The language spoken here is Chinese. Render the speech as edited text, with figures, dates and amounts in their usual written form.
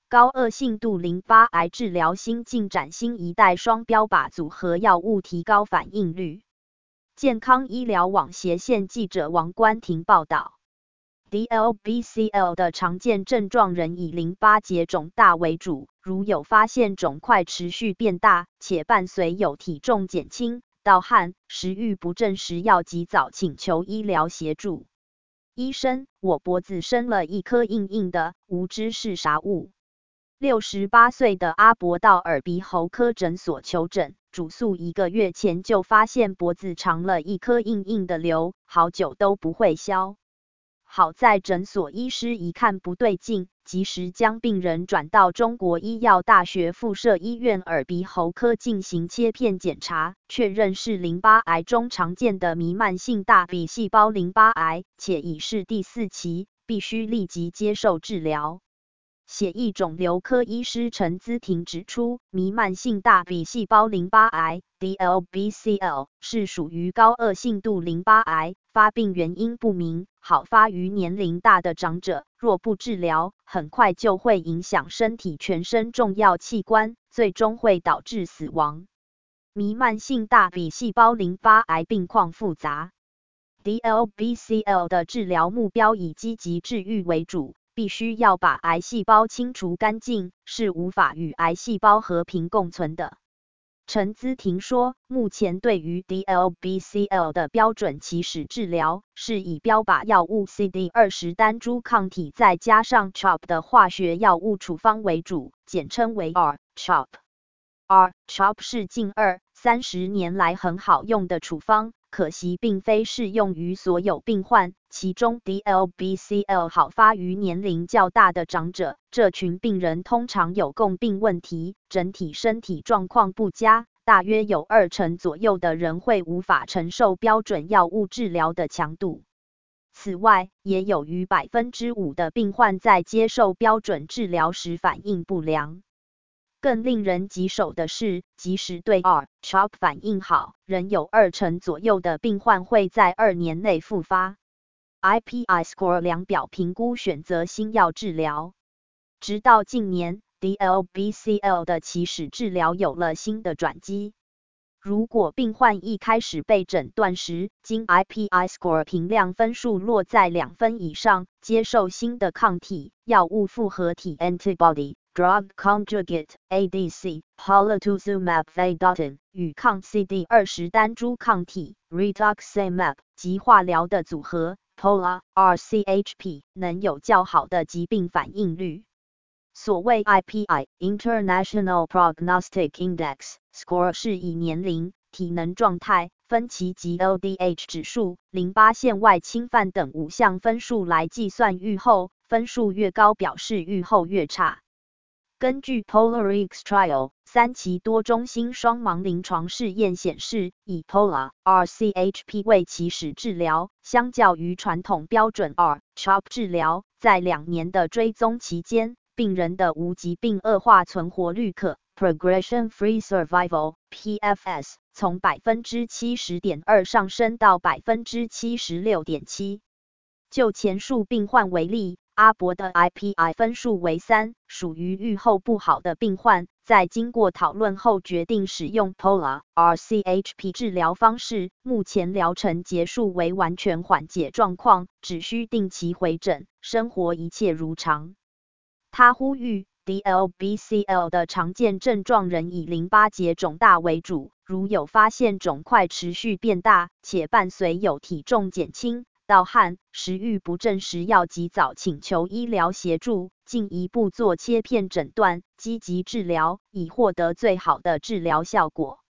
高恶性度淋巴癌治疗新进展，新一代双标靶组合药物提高反应率。健康医疗网斜线记者王冠廷报道。DLBCL 的常见症状仍以淋巴结肿大为主，如有发现肿块持续变大，且伴随有体重减轻、盗汗、食欲不振时，要及早请求医疗协助。医生，我脖子生了一颗硬硬的，无知是啥物。68岁的阿伯到耳鼻喉科诊所求诊，主诉1个月前就发现脖子长了一颗硬硬的瘤，好久都不会消。好在诊所医师一看不对劲，及时将病人转到中国医药大学附设医院耳鼻喉科进行切片检查，确认是淋巴癌中常见的弥漫性大B细胞淋巴癌，且已是第4期，必须立即接受治疗。血液肿瘤科医师陈姿婷指出，弥漫性大B细胞淋巴癌 DLBCL 是属于高恶性度淋巴癌，发病原因不明，好发于年龄大的长者，若不治疗，很快就会影响身体全身重要器官，最终会导致死亡。弥漫性大B细胞淋巴癌病况复杂， DLBCL 的治疗目标以积极治愈为主，必须要把癌细胞清除干净，是无法与癌细胞和平共存的。陈姿婷说，目前对于 DLBCL 的标准起始治疗是以标靶药物 CD20 单株抗体再加上 CHOP 的化学药物处方为主，简称为 R-CHOP。R-CHOP 是近20-30年来很好用的处方，可惜并非适用于所有病患，其中 DLBCL 好发于年龄较大的长者，这群病人通常有共病问题，整体身体状况不佳，大约有20%左右的人会无法承受标准药物治疗的强度。此外，也有逾5%的病患在接受标准治疗时反应不良。更令人棘手的是，即使对 R-CHOP 反应好，仍有20%左右的病患会在2年内复发。IPI Score 量表评估选择新药治疗。直到近年 ，DLBCL 的起始治疗有了新的转机。如果病患一开始被诊断时，经 IPI Score 评量分数落在2分以上，接受新的抗体、药物复合体 Antibody。Drug Conjugate ADC Polatuzumab Vedotin 与抗 CD20 单株抗体 Rituximab 及化疗的组合 Pola-R-CHP 能有较好的疾病反应率。所谓 IPI International Prognostic Index Score 是以年龄、体能状态、分期及 LDH 指数、淋巴腺外侵犯等5项分数来计算预后，分数越高表示预后越差。根据 POLARIX Trial 3期多中心双盲临床试验显示，以 Pola-R-CHP 为起始治疗，相较于传统标准 R-CHOP 治疗，在2年的追踪期间，病人的无疾病恶化存活率可 Progression-Free Survival PFS 从 70.2% 上升到 76.7%。就前述病患为例，阿伯的 IPI 分数为3，属于预后不好的病患，在经过讨论后决定使用 Pola-R-CHP 治疗方式，目前疗程结束为完全缓解状况，只需定期回诊，生活一切如常。他呼吁 DLBCL 的常见症状仍以淋巴结肿大为主，如有发现肿块持续变大，且伴随有体重减轻、盗汗、食欲不振时，要及早请求医疗协助，进一步做切片诊断，积极治疗，以获得最好的治疗效果。